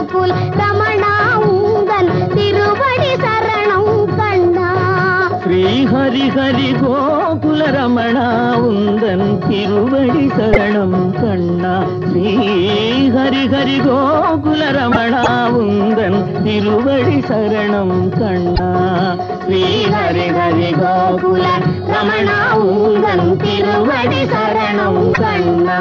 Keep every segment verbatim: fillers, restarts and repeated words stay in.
கோகுல ரமணா உந்தன் திருவடி சரணம் கண்ணா. ஸ்ரீ ஹரி ஹரி கோகுல ரமணா உந்தன் திருவடி சரணம் கண்ணா. ஸ்ரீ ஹரி ஹரி கோகுல ரமணா உந்தன் திருவடி சரணம் கண்ணா. ஸ்ரீ ஹரி ஹரி கோகுல ரமணா உந்தன் திருவடி சரணம் கண்ணா.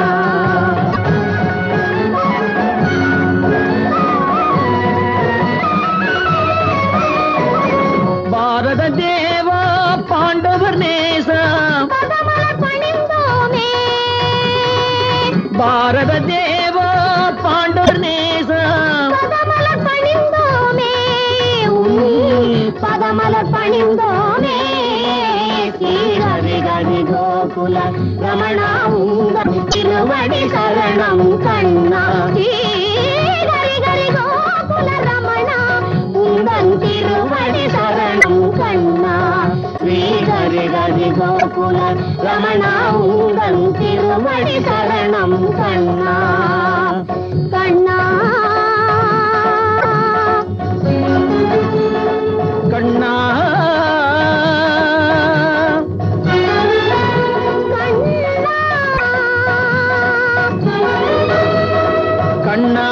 பாரத தேவா பாண்டவர் நேசா பதமலர் பணிந்தோமே. பாரத தேவா பாண்டவர் நேசா பதமலர் பணிந்தோமே. பதமலர் பணிந்தோமே. ஸ்ரீ ஹரி ஹரி கோகுல ரமணா உந்தன் திருவடி சரணம் கண்ணா. ஸ்ரீ ஹரி ஹரி கோகுல ரமணா உந்தன் திருவடி சரணம் கண்ணா. ஸ்ரீ ஹரி ஹரி கோகுல ரமணா உந்தன் திருவடி சரணம் கண்ணா. கண்ணா கண்ணா கண்ணா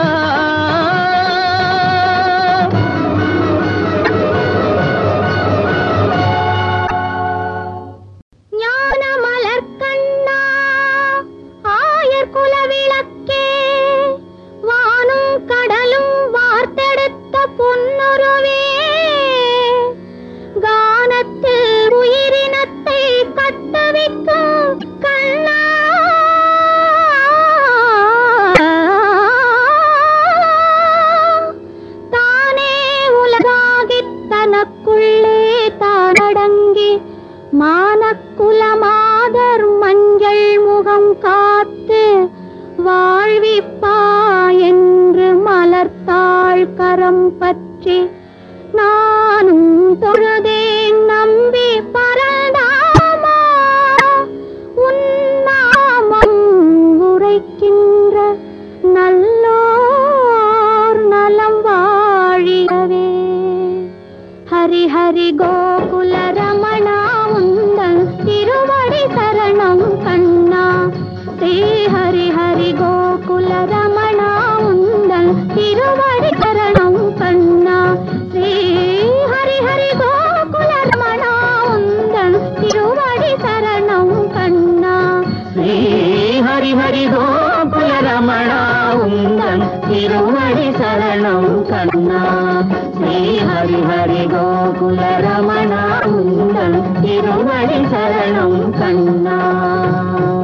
ஞான மலர் கண்ணா ஆயர் குல விளக்கே வானும் கடலும் வார்த்தெடுத்த பொன்னுருவே கானத்தில் உயிரினத்தை கட்டவிக்கும் கண்ணா. தானே உலகாகித் தனக்குள்ளே தானடங்கி மானக்குல மாதர் மஞ்சள் முகம் காத்து வாழ்விப்பா என்று மலர்த்தாள் கரம் பற்றி நானும் தொழுதேன் நம்பி பரந்தாமா. உன்னாமம் உரைக்கின்ற நல்லோர் நலம் வாழியவே. ஹரி ஹரி கோகுல ரமணா உந்தன் திருவடி சரணம் கண்ணா. ஸ்ரீ ஹரி ஹரி கோகுல ரமணா உந்தன் திருவடி சரணம் கண்ணா. ஸ்ரீ ஹரி ஹரி கோகுல ரமணா உந்தன் திருவடி சரணம் கண்ணா. ஸ்ரீ ஹரி ஹரி கோகுல ரமணா உந்தன் திருவடி சரணம் கண்ணா. ஸ்ரீ ஹரி ஹரி கோகுல ரமணா உந்தன் திருவடி சரணம் கண்ணா.